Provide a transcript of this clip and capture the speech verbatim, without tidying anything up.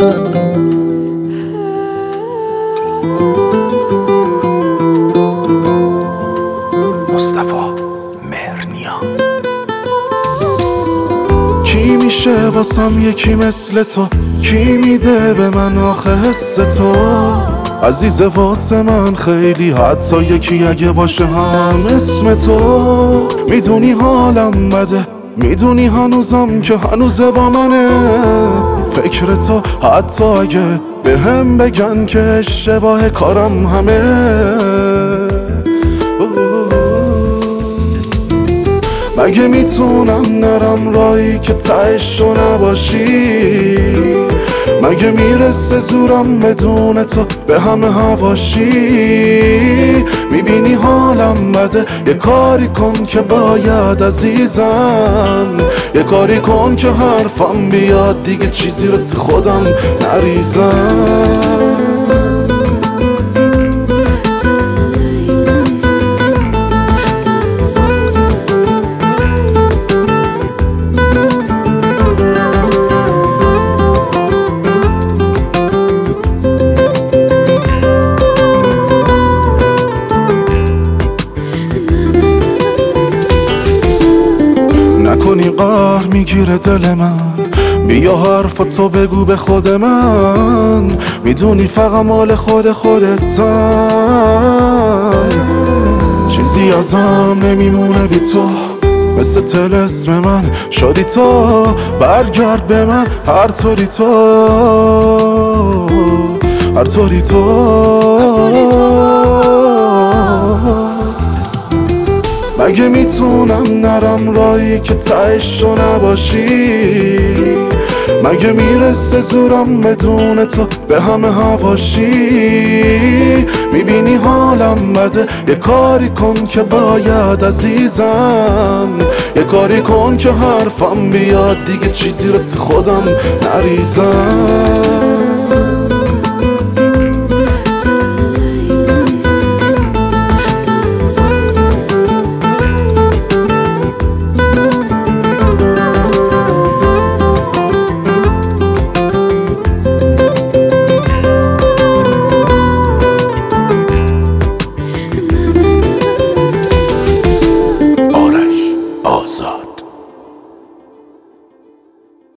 مصطفی مهرنیا. کی میشه واسم یکی مثل تو؟ کی میده به من آخه حس تو؟ عزیز واسه من خیلی، حتی یکی اگه باشه هم اسم تو. میدونی حالم بده، میدونی هنوزم که هنوزه با منه فکر تو، حتی اگه به هم بگن که اشتباه کارم همه. مگه میتونم نرم رایی که تهش رو نباشی؟ مگه میرسه زورم بدون تو به همه هواشی؟ میبینی حالم بده، یه کاری کن که باید عزیزم، یه کاری کن که حرفم بیاد دیگه چیزی رو تو خودم نریزم. نکنی قهر میگیره دل من، بیا حرفاتو بگو به خود من، میدونی فقط مال خود خودتم. چیزی ازم نمیمونه بی تو، مثل طلسم من شدی تو. برگرد به من هر طوری تو، هر طوری تو. مگه میتونم نرم رایی که تهش رو نباشی؟ مگه میرسه زورم بدون تو به همه هواشی؟ میبینی حالم بده، یه کاری کن که باید عزیزم، یه کاری کن که حرفم بیاد دیگه چیزی رو تو خودم نریزم.